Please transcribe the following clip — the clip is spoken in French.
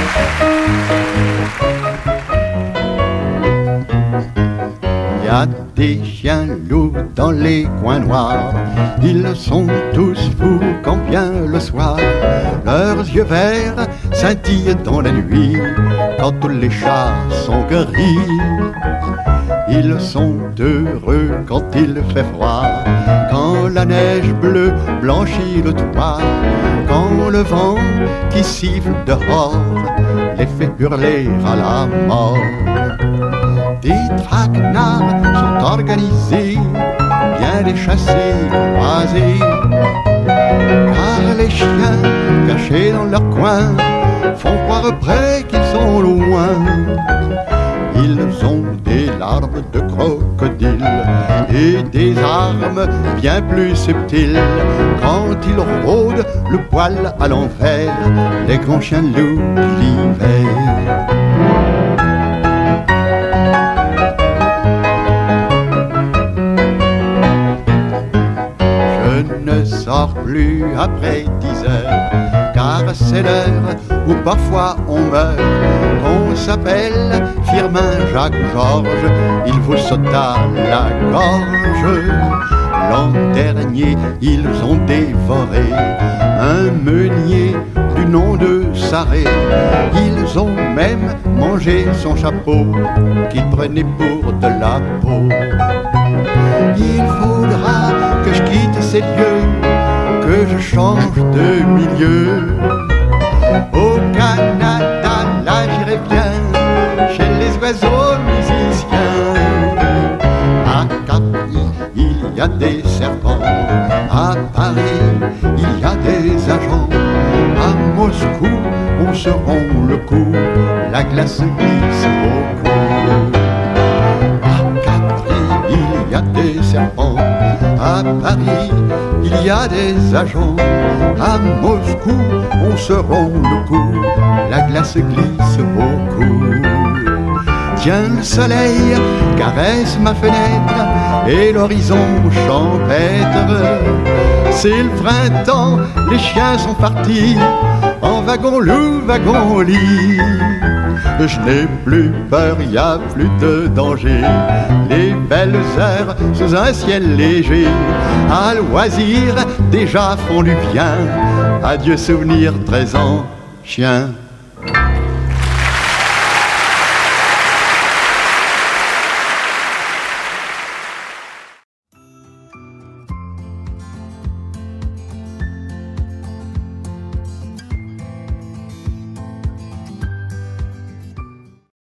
Il y a des chiens loups dans les coins noirs, ils sont tous fous quand vient le soir. Leurs yeux verts scintillent dans la nuit quand tous les chats sont gris. Ils sont heureux quand il fait froid, quand la neige bleue blanchit le toit, quand le vent qui siffle dehors les fait hurler à la mort. Des traquenards sont organisés, bien les chasser, croiser, car les chiens cachés dans leur coin font croire près qu'ils sont loin. Ils ont des larmes de crocodile et des armes bien plus subtiles. Quand ils rôdent le poil à l'envers, les grands chiens loups de l'hiver. Je ne sors plus après 10 heures, car c'est l'heure où parfois on meurt. On s'appelle Firmin, Jacques ou Georges, il vous saute à la gorge. L'an dernier, ils ont dévoré un meunier du nom de Sarré. Ils ont même mangé son chapeau qu'ils prenaient pour de la peau. Il faudra que je quitte ces lieux, que je change de milieu. Au Canada, là j'irai bien, chez les oiseaux musiciens. À Capri, il y a des serpents, à Paris, il y a des agents. À Moscou, on se rompt le cou, la glace glisse au cou. À Capri, il y a des serpents, à Paris, il y a des agents. À Moscou, on se rompt le cou, la glace glisse au cou. Tiens, le soleil caresse ma fenêtre et l'horizon champêtre. C'est le printemps, les chiens sont partis en wagon-loup, wagon-lit. Je n'ai plus peur, y a plus de danger. Les belles heures sous un ciel léger, à loisir déjà font du bien. Adieu souvenir 13 ans, chien.